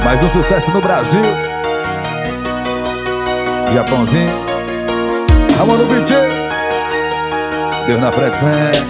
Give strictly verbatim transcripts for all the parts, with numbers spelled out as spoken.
Mais um sucesso no Brasil. Japãozinho, Ramon no beat, Deus na frequência.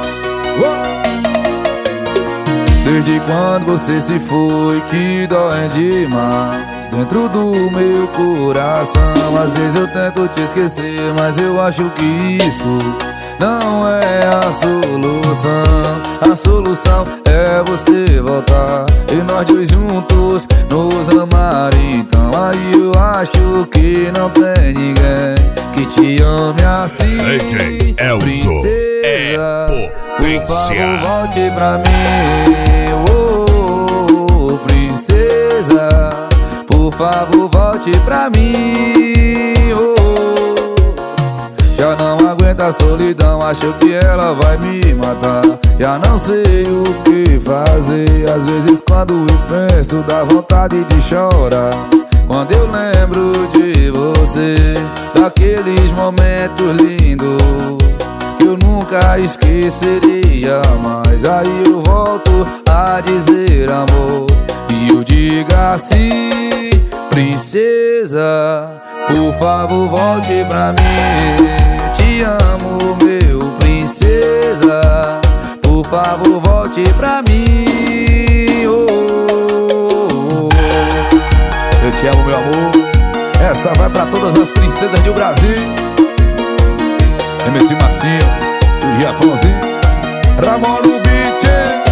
Desde quando você se foi que dói demais dentro do meu coração. Às vezes eu tento te esquecer, mas eu acho que isso não é a solução. A solução é você voltar e nós dois juntos nos amar. Então aí eu acho que não tem ninguém que te ame assim. D J Elzo é por favor volte pra mim, oh, princesa. Por favor volte pra mim, oh. Já não aguento a solidão, acho que ela vai me matar. Já não sei o que fazer. Às vezes quando eu penso dá vontade de chorar. Quando eu lembro de você, daqueles momentos lindos que eu nunca esqueceria mais. Aí eu volto a dizer amor, e eu digo assim: princesa, por favor volte pra mim. Te amo, meu princesa, por favor volte pra mim, oh, oh, oh. Eu te amo, meu amor. Essa vai pra todas as princesas do Brasil. M C Marcinho, o Japãozinho, Ramon no beat.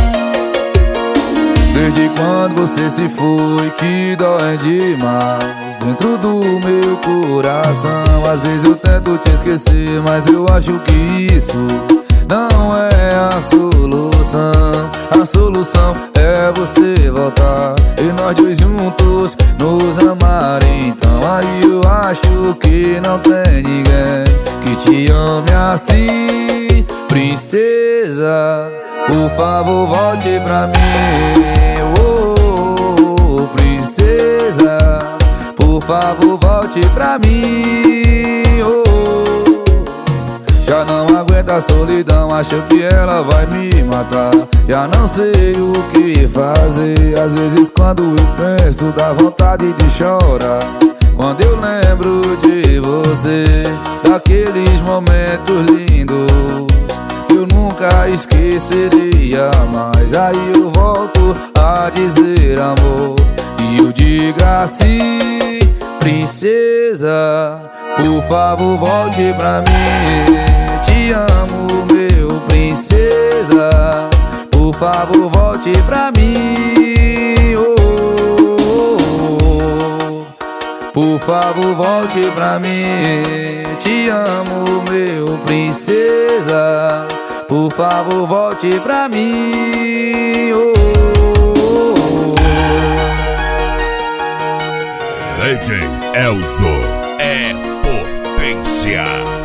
Desde quando você se foi que dói demais dentro do meu coração. Às vezes eu tento te esquecer, mas eu acho que isso não é a solução. A solução é você voltar e nós dois juntos nos amar. Então aí eu acho que não tem ninguém que te ame assim. Princesa, por favor volte pra mim, oh, princesa. Por favor volte pra mim, oh. Já não aguento a solidão, acho que ela vai me matar. Já não sei o que fazer. Às vezes quando eu penso dá vontade de chorar. Quando eu lembro de você, daqueles momentos lindos que eu nunca esqueceria mais. Aí eu volto a dizer amor, e eu digo assim: princesa, por favor volte pra mim. Te amo, meu princesa, por favor volte pra mim, oh, oh, oh. Por favor volte pra mim. Te amo, meu princesa, por favor volte pra mim, oh, oh, oh. D J Elzo é potência.